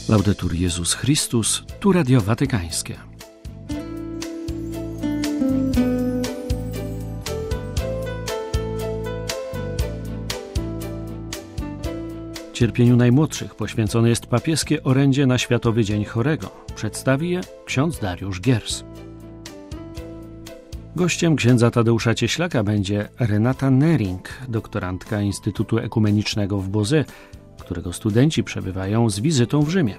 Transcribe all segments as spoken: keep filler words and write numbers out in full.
Laudetur Jezus Chrystus, tu Radio Watykańskie. Cierpieniu najmłodszych poświęcone jest papieskie orędzie na Światowy Dzień Chorego. Przedstawi je ksiądz Dariusz Giers. Gościem księdza Tadeusza Cieślaka będzie Renata Nering, doktorantka Instytutu Ekumenicznego w Beauvais, którego studenci przebywają z wizytą w Rzymie.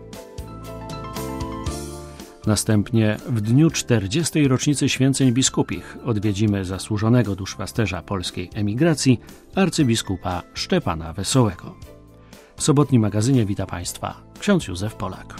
Następnie w dniu czterdziestej rocznicy święceń biskupich odwiedzimy zasłużonego duszpasterza polskiej emigracji, arcybiskupa Szczepana Wesołego. W sobotnim magazynie wita Państwa ksiądz Józef Polak.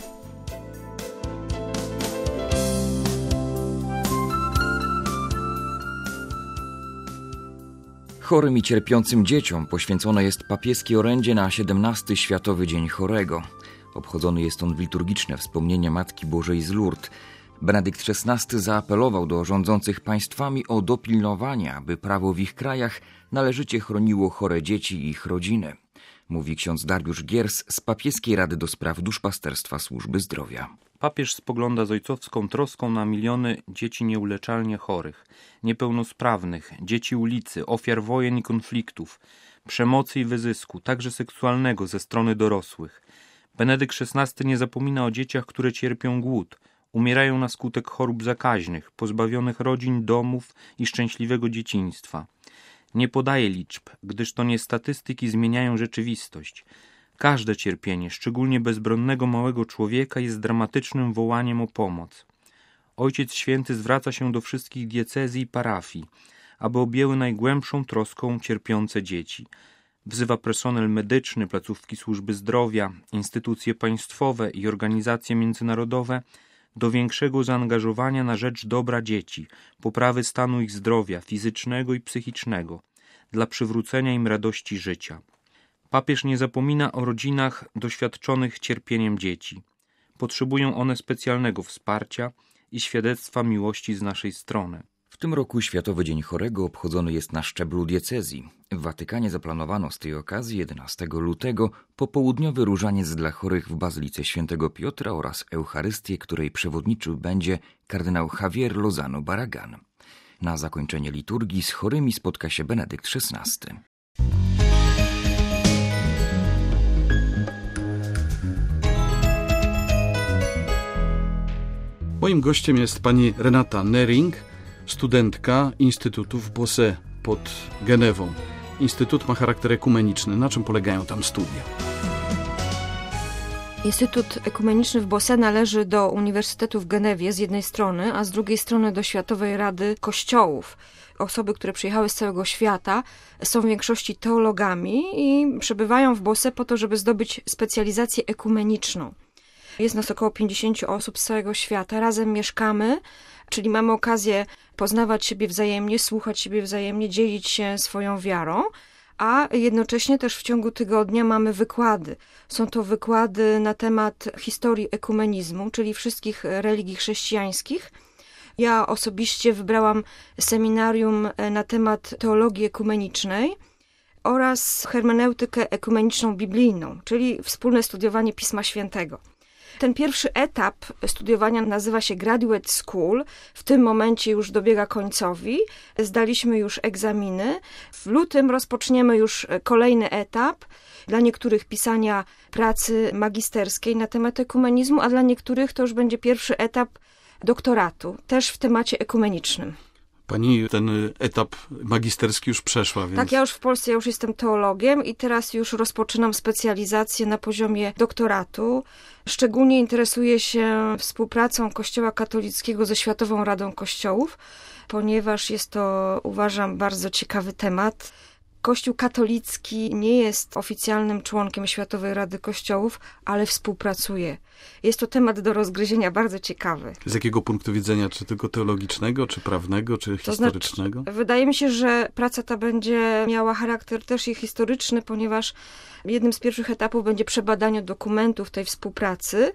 Chorym i cierpiącym dzieciom poświęcone jest papieskie orędzie na siedemnasty Światowy Dzień Chorego. Obchodzony jest on w liturgiczne wspomnienie Matki Bożej z Lourdes. Benedykt szesnasty zaapelował do rządzących państwami o dopilnowanie, aby prawo w ich krajach należycie chroniło chore dzieci i ich rodziny. Mówi ksiądz Dariusz Giers z Papieskiej Rady do Spraw Duszpasterstwa Służby Zdrowia. Papież spogląda z ojcowską troską na miliony dzieci nieuleczalnie chorych, niepełnosprawnych, dzieci ulicy, ofiar wojen i konfliktów, przemocy i wyzysku, także seksualnego ze strony dorosłych. Benedykt szesnasty nie zapomina o dzieciach, które cierpią głód, umierają na skutek chorób zakaźnych, pozbawionych rodzin, domów i szczęśliwego dzieciństwa. Nie podaje liczb, gdyż to nie statystyki zmieniają rzeczywistość. Każde cierpienie, szczególnie bezbronnego małego człowieka, jest dramatycznym wołaniem o pomoc. Ojciec Święty zwraca się do wszystkich diecezji i parafii, aby objęły najgłębszą troską cierpiące dzieci. Wzywa personel medyczny, placówki służby zdrowia, instytucje państwowe i organizacje międzynarodowe do większego zaangażowania na rzecz dobra dzieci, poprawy stanu ich zdrowia fizycznego i psychicznego, dla przywrócenia im radości życia. Papież nie zapomina o rodzinach doświadczonych cierpieniem dzieci. Potrzebują one specjalnego wsparcia i świadectwa miłości z naszej strony. W tym roku Światowy Dzień Chorego obchodzony jest na szczeblu diecezji. W Watykanie zaplanowano z tej okazji jedenastego lutego popołudniowy różaniec dla chorych w Bazylice Świętego Piotra oraz Eucharystię, której przewodniczył będzie kardynał Javier Lozano Barragan. Na zakończenie liturgii z chorymi spotka się Benedykt szesnasty. Moim gościem jest pani Renata Nering, studentka Instytutu w Beauvais pod Genewą. Instytut ma charakter ekumeniczny. Na czym polegają tam studia? Instytut Ekumeniczny w Beauvais należy do Uniwersytetu w Genewie z jednej strony, a z drugiej strony do Światowej Rady Kościołów. Osoby, które przyjechały z całego świata, są w większości teologami i przebywają w Beauvais po to, żeby zdobyć specjalizację ekumeniczną. Jest nas około pięćdziesięciu osób z całego świata. Razem mieszkamy, czyli mamy okazję poznawać siebie wzajemnie, słuchać siebie wzajemnie, dzielić się swoją wiarą, a jednocześnie też w ciągu tygodnia mamy wykłady. Są to wykłady na temat historii ekumenizmu, czyli wszystkich religii chrześcijańskich. Ja osobiście wybrałam seminarium na temat teologii ekumenicznej oraz hermeneutykę ekumeniczną biblijną, czyli wspólne studiowanie Pisma Świętego. Ten pierwszy etap studiowania nazywa się Graduate School. W tym momencie już dobiega końcowi. Zdaliśmy już egzaminy. W lutym rozpoczniemy już kolejny etap. Dla niektórych pisania pracy magisterskiej na temat ekumenizmu, a dla niektórych to już będzie pierwszy etap doktoratu, też w temacie ekumenicznym. Pani ten etap magisterski już przeszła, więc... Tak, ja już w Polsce ja już jestem teologiem i teraz już rozpoczynam specjalizację na poziomie doktoratu. Szczególnie interesuję się współpracą Kościoła katolickiego ze Światową Radą Kościołów, ponieważ jest to, uważam, bardzo ciekawy temat. Kościół katolicki nie jest oficjalnym członkiem Światowej Rady Kościołów, ale współpracuje. Jest to temat do rozgryzienia bardzo ciekawy. Z jakiego punktu widzenia? Czy tylko teologicznego, czy prawnego, czy to historycznego? Znaczy, wydaje mi się, że praca ta będzie miała charakter też i historyczny, ponieważ jednym z pierwszych etapów będzie przebadanie dokumentów tej współpracy.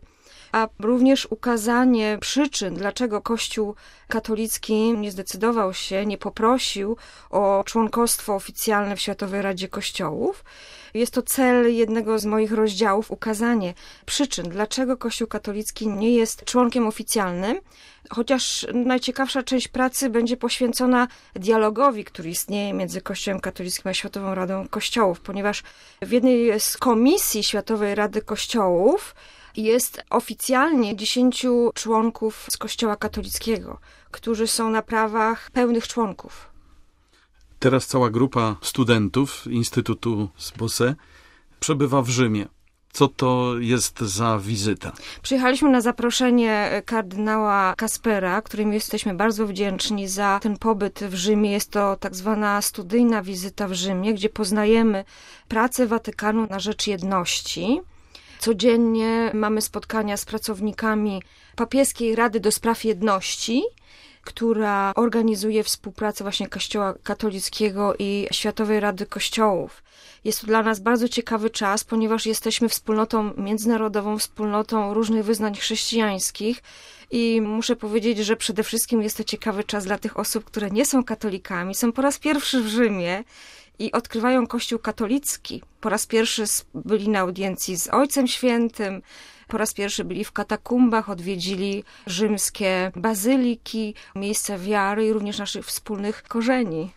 a również ukazanie przyczyn, dlaczego Kościół katolicki nie zdecydował się, nie poprosił o członkostwo oficjalne w Światowej Radzie Kościołów. Jest to cel jednego z moich rozdziałów, ukazanie przyczyn, dlaczego Kościół katolicki nie jest członkiem oficjalnym, chociaż najciekawsza część pracy będzie poświęcona dialogowi, który istnieje między Kościołem katolickim a Światową Radą Kościołów, ponieważ w jednej z komisji Światowej Rady Kościołów jest oficjalnie dziesięciu członków z Kościoła katolickiego, którzy są na prawach pełnych członków. Teraz cała grupa studentów Instytutu z Bosсе przebywa w Rzymie. Co to jest za wizyta? Przyjechaliśmy na zaproszenie kardynała Kaspera, którym jesteśmy bardzo wdzięczni za ten pobyt w Rzymie. Jest to tak zwana studyjna wizyta w Rzymie, gdzie poznajemy pracę Watykanu na rzecz jedności. Codziennie mamy spotkania z pracownikami Papieskiej Rady do Spraw Jedności, która organizuje współpracę właśnie Kościoła katolickiego i Światowej Rady Kościołów. Jest to dla nas bardzo ciekawy czas, ponieważ jesteśmy wspólnotą międzynarodową, wspólnotą różnych wyznań chrześcijańskich i muszę powiedzieć, że przede wszystkim jest to ciekawy czas dla tych osób, które nie są katolikami, są po raz pierwszy w Rzymie i odkrywają Kościół katolicki. Po raz pierwszy byli na audiencji z Ojcem Świętym, po raz pierwszy byli w katakumbach, odwiedzili rzymskie bazyliki, miejsca wiary i również naszych wspólnych korzeni.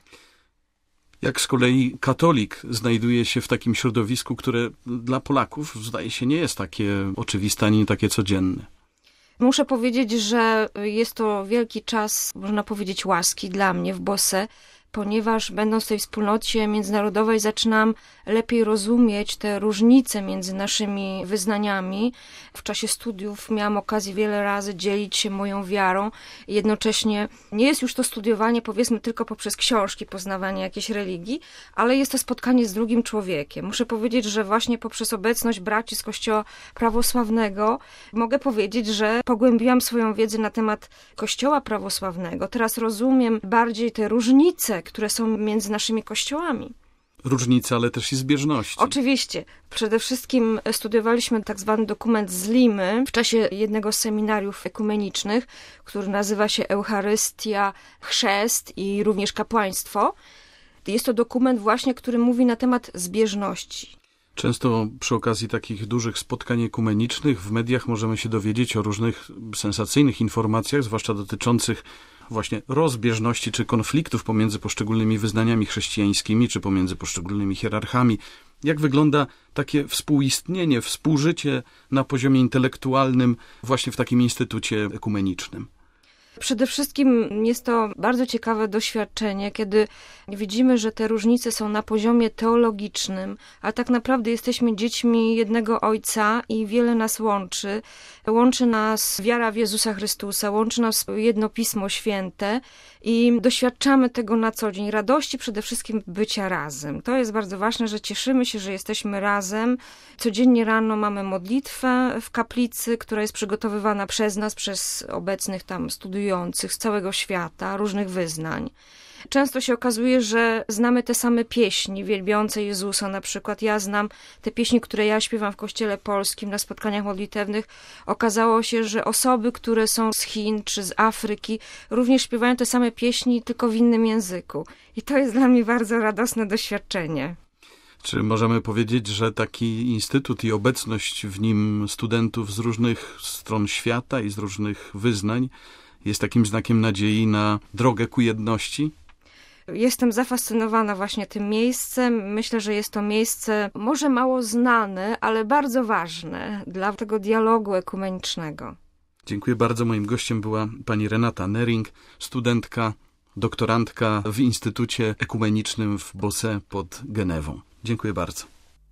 Jak z kolei katolik znajduje się w takim środowisku, które dla Polaków, zdaje się, nie jest takie oczywiste ani takie codzienne? Muszę powiedzieć, że jest to wielki czas, można powiedzieć, łaski dla mnie w Bosсе, ponieważ będąc w tej wspólnocie międzynarodowej zaczynam lepiej rozumieć te różnice między naszymi wyznaniami. W czasie studiów miałam okazję wiele razy dzielić się moją wiarą. Jednocześnie nie jest już to studiowanie, powiedzmy, tylko poprzez książki, poznawanie jakiejś religii, ale jest to spotkanie z drugim człowiekiem. Muszę powiedzieć, że właśnie poprzez obecność braci z Kościoła prawosławnego mogę powiedzieć, że pogłębiłam swoją wiedzę na temat Kościoła prawosławnego. Teraz rozumiem bardziej te różnice, które są między naszymi kościołami. Różnice, ale też i zbieżności. Oczywiście. Przede wszystkim studiowaliśmy tak zwany dokument z Limy w czasie jednego z seminariów ekumenicznych, który nazywa się Eucharystia, Chrzest i również kapłaństwo. Jest to dokument właśnie, który mówi na temat zbieżności. Często przy okazji takich dużych spotkań ekumenicznych w mediach możemy się dowiedzieć o różnych sensacyjnych informacjach, zwłaszcza dotyczących właśnie rozbieżności czy konfliktów pomiędzy poszczególnymi wyznaniami chrześcijańskimi, czy pomiędzy poszczególnymi hierarchami. Jak wygląda takie współistnienie, współżycie na poziomie intelektualnym właśnie w takim instytucie ekumenicznym? Przede wszystkim jest to bardzo ciekawe doświadczenie, kiedy widzimy, że te różnice są na poziomie teologicznym, a tak naprawdę jesteśmy dziećmi jednego Ojca i wiele nas łączy. Łączy nas wiara w Jezusa Chrystusa, łączy nas jedno Pismo Święte i doświadczamy tego na co dzień. Radości przede wszystkim bycia razem. To jest bardzo ważne, że cieszymy się, że jesteśmy razem. Codziennie rano mamy modlitwę w kaplicy, która jest przygotowywana przez nas, przez obecnych tam studiujących z całego świata, różnych wyznań. Często się okazuje, że znamy te same pieśni wielbiące Jezusa. Na przykład ja znam te pieśni, które ja śpiewam w Kościele Polskim na spotkaniach modlitewnych. Okazało się, że osoby, które są z Chin czy z Afryki również śpiewają te same pieśni, tylko w innym języku. I to jest dla mnie bardzo radosne doświadczenie. Czy możemy powiedzieć, że taki instytut i obecność w nim studentów z różnych stron świata i z różnych wyznań jest takim znakiem nadziei na drogę ku jedności? Jestem zafascynowana właśnie tym miejscem. Myślę, że jest to miejsce może mało znane, ale bardzo ważne dla tego dialogu ekumenicznego. Dziękuję bardzo. Moim gościem była pani Renata Nering, studentka, doktorantka w Instytucie Ekumenicznym w Bosсе pod Genewą. Dziękuję bardzo.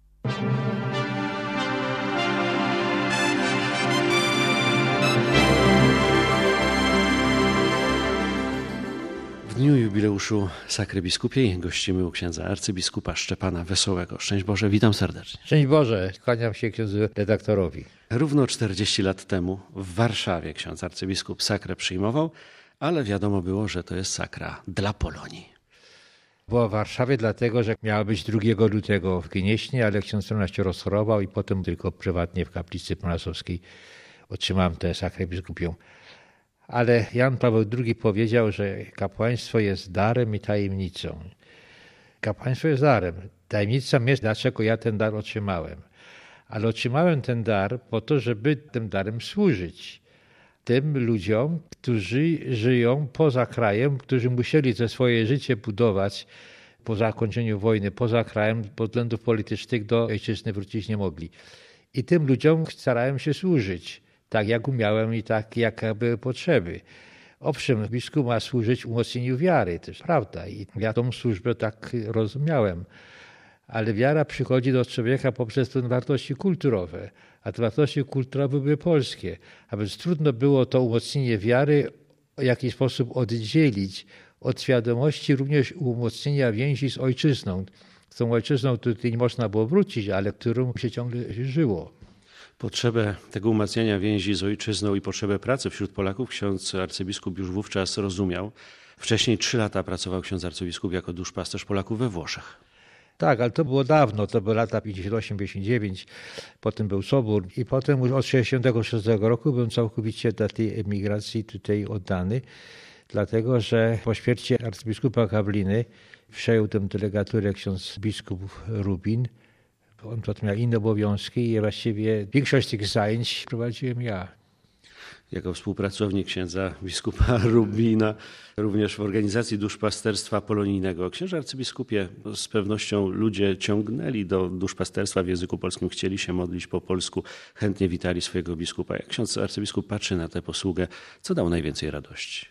W dniu jubileuszu Sakry Biskupiej gościmy u księdza arcybiskupa Szczepana Wesołego. Szczęść Boże, witam serdecznie. Szczęść Boże, kłaniam się księdzu redaktorowi. Równo czterdzieści lat temu w Warszawie ksiądz arcybiskup sakrę przyjmował, ale wiadomo było, że to jest sakra dla Polonii. Była w Warszawie dlatego, że miała być drugiego lutego w Gnieźnie, ale ksiądz Ronald się rozchorował i potem tylko prywatnie w kaplicy ponasowskiej otrzymałem tę sakrę biskupią. Ale Jan Paweł drugi powiedział, że kapłaństwo jest darem i tajemnicą. Kapłaństwo jest darem. Tajemnicą jest, dlaczego ja ten dar otrzymałem. Ale otrzymałem ten dar po to, żeby tym darem służyć tym ludziom, którzy żyją poza krajem, którzy musieli ze swoje życie budować po zakończeniu wojny, poza krajem, z względów politycznych do ojczyzny wrócić nie mogli. I tym ludziom starałem się służyć, tak jak umiałem i tak jak były potrzeby. Owszem, biskup ma służyć umocnieniu wiary, to jest prawda i ja tą służbę tak rozumiałem. Ale wiara przychodzi do człowieka poprzez te wartości kulturowe, a te wartości kulturowe były polskie. A więc trudno było to umocnienie wiary w jakiś sposób oddzielić od świadomości również umocnienia więzi z ojczyzną. Z tą ojczyzną tutaj nie można było wrócić, ale którą się ciągle żyło. Potrzebę tego umacniania więzi z ojczyzną i potrzebę pracy wśród Polaków ksiądz arcybiskup już wówczas rozumiał. Wcześniej trzy lata pracował ksiądz arcybiskup jako duszpasterz Polaków we Włoszech. Tak, ale to było dawno, to były lata pięćdziesiąt osiem pięćdziesiąt dziewięć, potem był Sobór i potem już od sześćdziesiątego szóstego roku byłem całkowicie dla tej emigracji tutaj oddany, dlatego że po śmierci arcybiskupa Gawliny przejął tę delegaturę ksiądz biskup Rubin. On potem miał inne obowiązki i właściwie większość tych zajęć prowadziłem ja. Jako współpracownik księdza biskupa Rubina, również w organizacji duszpasterstwa polonijnego. Księże arcybiskupie, z pewnością ludzie ciągnęli do duszpasterstwa w języku polskim, chcieli się modlić po polsku, chętnie witali swojego biskupa. Jak ksiądz arcybiskup patrzy na tę posługę, co dało najwięcej radości?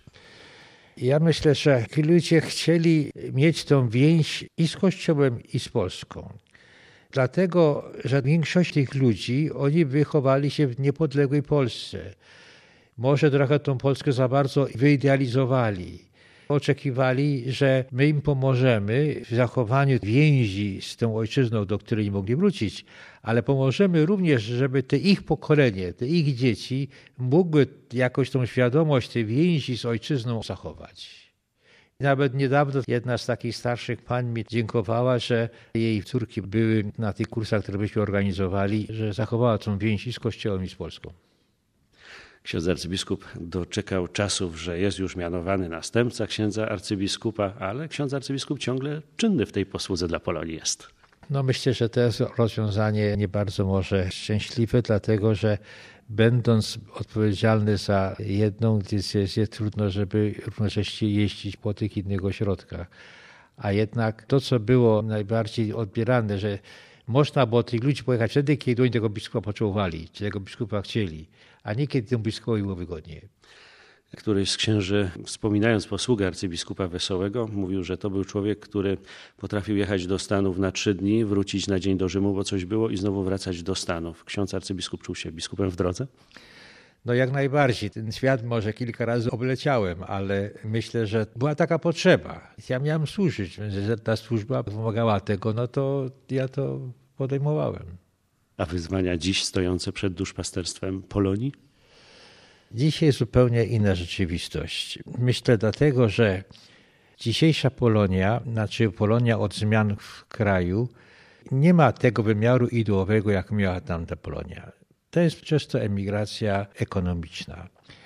Ja myślę, że ci ludzie chcieli mieć tą więź i z Kościołem, i z Polską. Dlatego, że większość tych ludzi, oni wychowali się w niepodległej Polsce. Może trochę tą Polskę za bardzo wyidealizowali. Oczekiwali, że my im pomożemy w zachowaniu więzi z tą ojczyzną, do której nie mogli wrócić, ale pomożemy również, żeby te ich pokolenie, te ich dzieci mogły jakoś tą świadomość tej więzi z ojczyzną zachować. Nawet niedawno jedna z takich starszych pań mi dziękowała, że jej córki były na tych kursach, które byśmy organizowali, że zachowała tą więź i z Kościołem, i z Polską. Ksiądz arcybiskup doczekał czasów, że jest już mianowany następca księdza arcybiskupa, ale ksiądz arcybiskup ciągle czynny w tej posłudze dla Polonii jest. No myślę, że to jest rozwiązanie nie bardzo może szczęśliwe, dlatego że będąc odpowiedzialny za jedną decyzję, trudno, żeby równocześnie jeździć po tych innych ośrodkach. A jednak to, co było najbardziej odbierane, że można było tych ludzi pojechać wtedy, kiedy oni tego biskupa potrzebowali, czy tego biskupa chcieli, a nie kiedy temu biskupowi było wygodnie. Któryś z księży, wspominając posługę arcybiskupa Wesołego, mówił, że to był człowiek, który potrafił jechać do Stanów na trzy dni, wrócić na dzień do Rzymu, bo coś było i znowu wracać do Stanów. Ksiądz arcybiskup czuł się biskupem w drodze? No jak najbardziej. Ten świat może kilka razy obleciałem, ale myślę, że była taka potrzeba. Ja miałem służyć, że ta służba wymagała tego, no to ja to podejmowałem. A wyzwania dziś stojące przed duszpasterstwem Polonii? Dzisiaj jest zupełnie inna rzeczywistość. Myślę dlatego, że dzisiejsza Polonia, znaczy Polonia od zmian w kraju, nie ma tego wymiaru ideowego, jak miała tamta Polonia. To jest często emigracja ekonomiczna.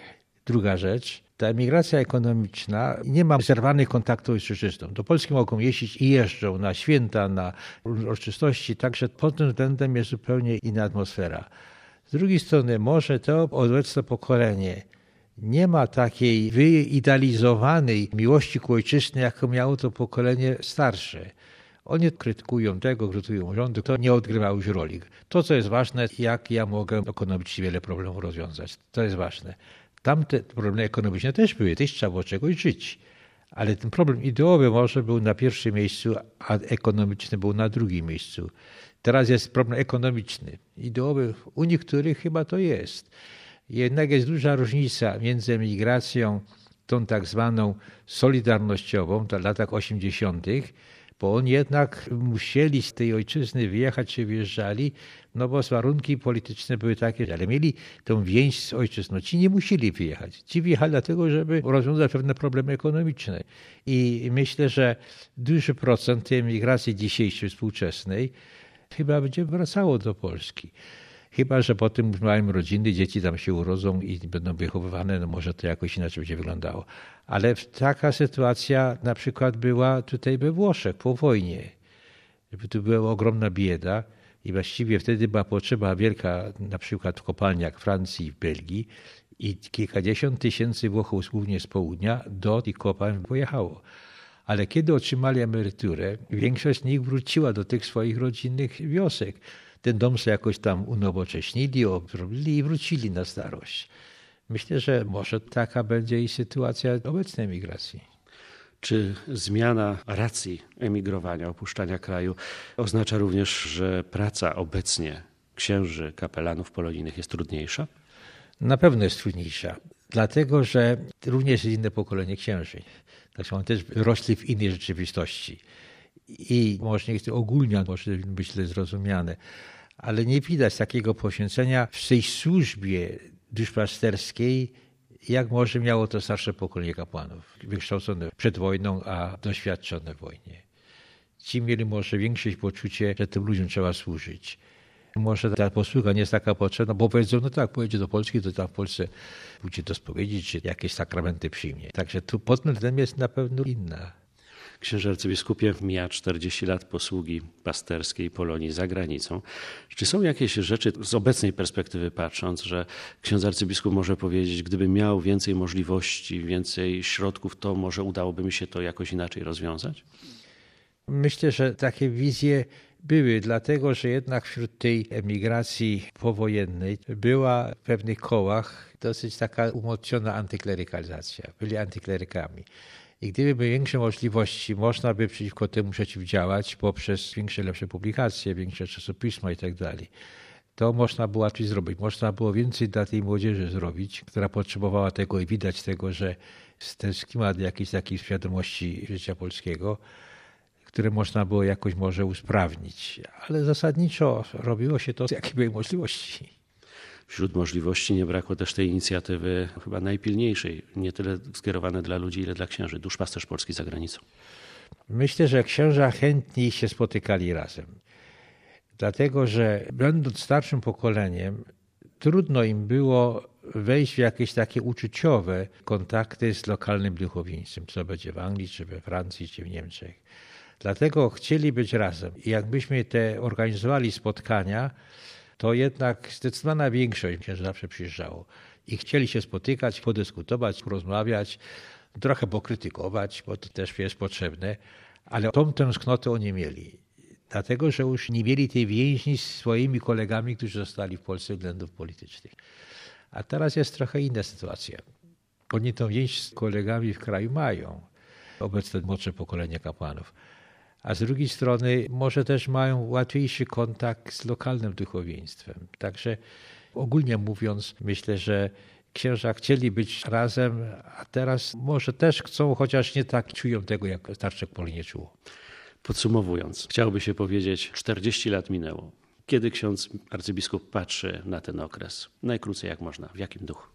Druga rzecz, ta emigracja ekonomiczna nie ma zerwanych kontaktów z ojczyzną. Do Polski mogą jeździć i jeżdżą na święta, na uroczystości, także pod tym względem jest zupełnie inna atmosfera. Z drugiej strony może to obecne pokolenie nie ma takiej wyidealizowanej miłości ku ojczyźnie, jaką miało to pokolenie starsze. Oni krytykują tego, krytykują rządy, to nie odgrywa już roli. To, co jest ważne, jak ja mogę ekonomicznie wiele problemów rozwiązać. To jest ważne. Tamte problemy ekonomiczne też były, też trzeba było czegoś żyć. Ale ten problem ideowy może był na pierwszym miejscu, a ekonomiczny był na drugim miejscu. Teraz jest problem ekonomiczny. Ideowy u niektórych chyba to jest. Jednak jest duża różnica między emigracją, tą tak zwaną solidarnościową, to w latach osiemdziesiątych, bo oni jednak musieli z tej ojczyzny wyjechać, czy wyjeżdżali, no bo warunki polityczne były takie, ale mieli tą więź z ojczyzną. Ci nie musieli wyjechać. Ci wyjechali dlatego, żeby rozwiązać pewne problemy ekonomiczne. I myślę, że duży procent tej emigracji dzisiejszej, współczesnej, chyba będzie wracało do Polski. Chyba że potem mają rodziny, dzieci tam się urodzą i będą wychowywane, no może to jakoś inaczej będzie wyglądało. Ale taka sytuacja na przykład była tutaj we Włoszech po wojnie. Tu była ogromna bieda i właściwie wtedy była potrzeba wielka, na przykład w kopalniach Francji i w Belgii i kilkadziesiąt tysięcy Włochów, głównie z południa, do tych kopalń pojechało. Ale kiedy otrzymali emeryturę, większość z nich wróciła do tych swoich rodzinnych wiosek. Ten dom sobie jakoś tam unowocześnili, obrobili i wrócili na starość. Myślę, że może taka będzie i sytuacja obecnej emigracji. Czy zmiana racji emigrowania, opuszczania kraju oznacza również, że praca obecnie księży, kapelanów polonijnych jest trudniejsza? Na pewno jest trudniejsza, dlatego że również jest inne pokolenie księży. Znaczy oni też rośli w innej rzeczywistości. I może nie jest to ogólnie, może być źle zrozumiane, ale nie widać takiego poświęcenia w tej służbie duszpasterskiej, jak może miało to starsze pokolenie kapłanów, wykształcone przed wojną, a doświadczone w wojnie. Ci mieli może większe poczucie, że tym ludziom trzeba służyć. Może ta posługa nie jest taka potrzebna, bo powiedzą, no tak, pojedzie do Polski, to tam w Polsce pójdzie do spowiedzi, czy jakieś sakramenty przyjmie. Także tu pod tym względem jest na pewno inna. Księże arcybiskupie, mija czterdzieści lat posługi pasterskiej Polonii za granicą. Czy są jakieś rzeczy, z obecnej perspektywy patrząc, że ksiądz arcybiskup może powiedzieć, gdyby miał więcej możliwości, więcej środków, to może udałoby mi się to jakoś inaczej rozwiązać? Myślę, że takie wizje były, dlatego że jednak wśród tej emigracji powojennej była w pewnych kołach dosyć taka umocniona antyklerykalizacja. Byli antyklerykami. I gdyby były większe możliwości, można by przeciwko temu przeciwdziałać poprzez większe, lepsze publikacje, większe czasopisma i tak dalej. To można było coś zrobić. Można było więcej dla tej młodzieży zrobić, która potrzebowała tego i widać tego, że stęskniła do jakiejś takiej świadomości życia polskiego, które można było jakoś może usprawnić. Ale zasadniczo robiło się to, jakie były możliwości. Wśród możliwości nie brakło też tej inicjatywy chyba najpilniejszej, nie tyle skierowane dla ludzi, ile dla księży, duszpasterz polski za granicą. Myślę, że księża chętniej się spotykali razem. Dlatego, że będąc starszym pokoleniem, trudno im było wejść w jakieś takie uczuciowe kontakty z lokalnym duchowieństwem, co będzie w Anglii, czy we Francji, czy w Niemczech. Dlatego chcieli być razem. I jakbyśmy te organizowali spotkania, to jednak zdecydowana większość księży zawsze przyjeżdżało. I chcieli się spotykać, podyskutować, porozmawiać, trochę pokrytykować, bo to też jest potrzebne, ale tą tęsknotę oni mieli. Dlatego, że już nie mieli tej więzi z swoimi kolegami, którzy zostali w Polsce ze względów politycznych. A teraz jest trochę inna sytuacja. Oni tą więź z kolegami w kraju mają, obecne młodsze pokolenie kapłanów. A z drugiej strony może też mają łatwiejszy kontakt z lokalnym duchowieństwem. Także ogólnie mówiąc, myślę, że księża chcieli być razem, a teraz może też chcą, chociaż nie tak czują tego, jak starsze pokolenie czuło. Podsumowując, chciałoby się powiedzieć, czterdzieści lat minęło. Kiedy ksiądz arcybiskup patrzy na ten okres? Najkrócej jak można, w jakim duchu?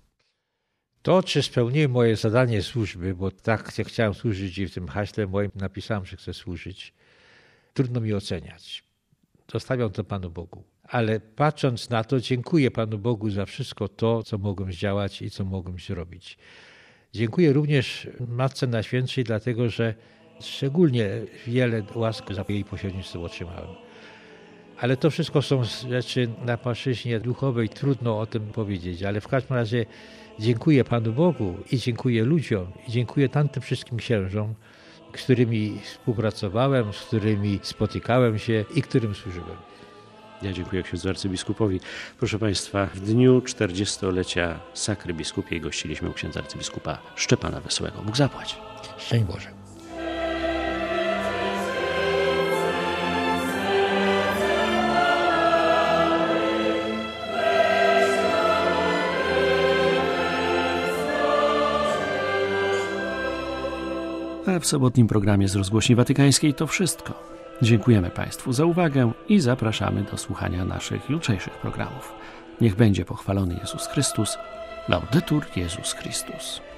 To, czy spełniłem moje zadanie służby, bo tak chciałem służyć i w tym haśle moim napisałem, że chcę służyć, trudno mi oceniać. Zostawiam to Panu Bogu. Ale patrząc na to, dziękuję Panu Bogu za wszystko to, co mogłem zdziałać i co mogłem zrobić. Dziękuję również Matce Najświętszej, dlatego że szczególnie wiele łask za jej pośrednictwo otrzymałem. Ale to wszystko są rzeczy na płaszczyźnie duchowej, trudno o tym powiedzieć, ale w każdym razie dziękuję Panu Bogu i dziękuję ludziom i dziękuję tamtym wszystkim księżom, z którymi współpracowałem, z którymi spotykałem się i którym służyłem. Ja dziękuję księdzu arcybiskupowi. Proszę Państwa, w dniu czterdziestolecia Sakry Biskupiej gościliśmy u księdza arcybiskupa Szczepana Wesołego. Bóg zapłać. Szczęść Boże. A w sobotnim programie z Rozgłośni Watykańskiej to wszystko. Dziękujemy Państwu za uwagę i zapraszamy do słuchania naszych jutrzejszych programów. Niech będzie pochwalony Jezus Chrystus. Laudetur Jezus Chrystus.